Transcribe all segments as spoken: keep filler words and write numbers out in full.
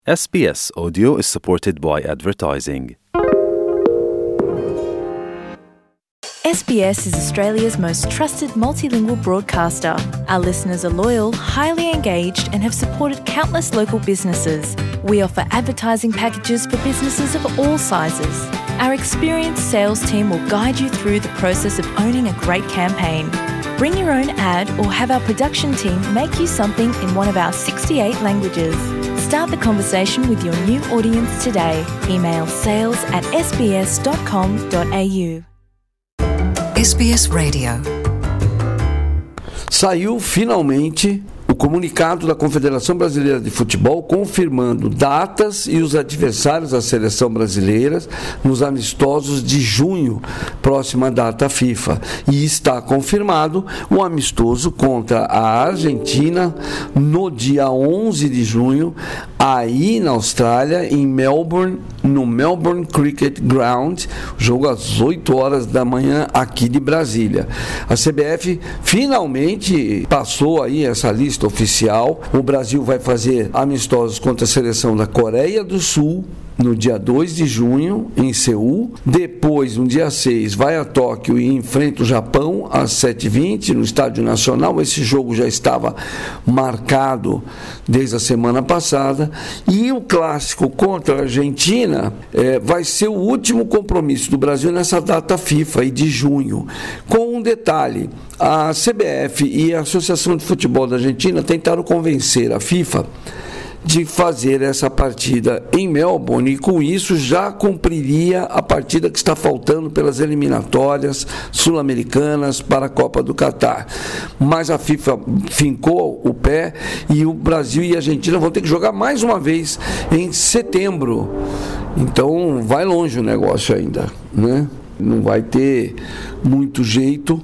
S B S Audio is supported by advertising. S B S is Australia's most trusted multilingual broadcaster. Our listeners are loyal, highly engaged, and have supported countless local businesses. We offer advertising packages for businesses of all sizes. Our experienced sales team will guide you through the process of owning a great campaign. Bring your own ad or have our production team make you something in one of our sixty-eight languages. Start the conversation with your new audience today. Email sales at s b s dot com dot a u. S B S Radio. Saiu finalmente o comunicado da Confederação Brasileira de Futebol confirmando datas e os adversários da seleção brasileira nos amistosos de junho, próxima data FIFA. E está confirmado um amistoso contra a Argentina no dia onze de junho, aí na Austrália, em Melbourne, no Melbourne Cricket Ground, jogo às oito horas da manhã aqui de Brasília. A C B F finalmente passou aí essa lista oficial. O Brasil vai fazer amistosos contra a seleção da Coreia do Sul no dia dois de junho, em Seul. Depois, no dia seis, vai a Tóquio e enfrenta o Japão às sete e vinte no Estádio Nacional. Esse jogo já estava marcado desde a semana passada. E o clássico contra a Argentina é, vai ser o último compromisso do Brasil nessa data FIFA aí de junho. Com um detalhe: a C B F e a Associação de Futebol da Argentina tentaram convencer a FIFA de fazer essa partida em Melbourne, e com isso já cumpriria a partida que está faltando pelas eliminatórias sul-americanas para a Copa do Catar. Mas a FIFA fincou o pé e o Brasil e a Argentina vão ter que jogar mais uma vez em setembro. Então vai longe o negócio ainda, né? Não vai ter muito jeito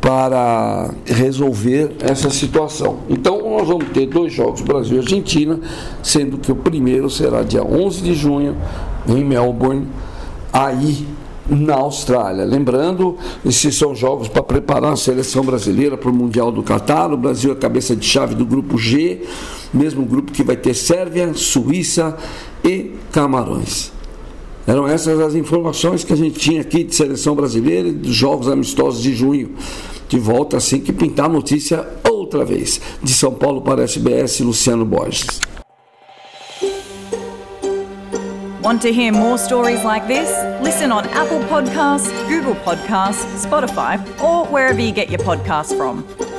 para resolver essa situação. Então nós vamos ter dois jogos, Brasil e Argentina, sendo que o primeiro será dia onze de junho em Melbourne, aí na Austrália. Lembrando, esses são jogos para preparar a seleção brasileira para o Mundial do Catar. O Brasil é cabeça de chave do grupo G, mesmo grupo que vai ter Sérvia, Suíça e Camarões. Eram essas as informações que a gente tinha aqui de seleção brasileira e dos jogos amistosos de junho. De volta assim que pintar a notícia outra vez. De São Paulo para a S B S, Luciano Borges. Want to hear more stories like this? Listen on Apple Podcasts, Google Podcasts, Spotify, or wherever you get your podcasts from.